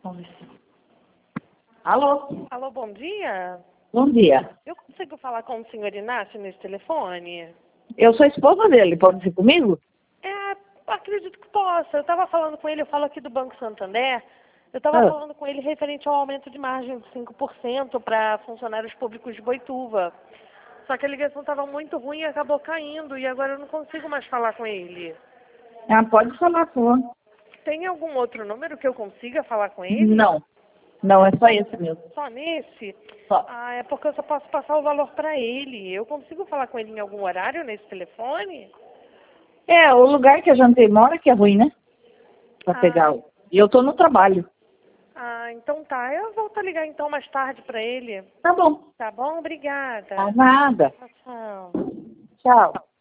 Vamos ver se... Alô? Alô, bom dia. Bom dia. Eu consigo falar com o senhor Inácio nesse telefone? Eu sou a esposa dele, pode ser comigo? Acredito que possa. Eu estava falando com ele, eu falo aqui do Banco Santander. Eu estava falando com ele referente ao aumento de margem de 5% para funcionários públicos de Boituva. Só que a ligação estava muito ruim e acabou caindo, e agora eu não consigo mais falar com ele. Pode falar, sua. Tem algum outro número que eu consiga falar com ele? Não, é só esse mesmo. Só nesse? Só. É porque eu só posso passar o valor para ele. Eu consigo falar com ele em algum horário nesse telefone? O lugar que a gente mora que é ruim, né? Pra pegar. E eu tô no trabalho. Então tá. Eu volto a ligar então mais tarde para ele. Tá bom. Tá bom? Obrigada. Nada. Tchau. Tchau.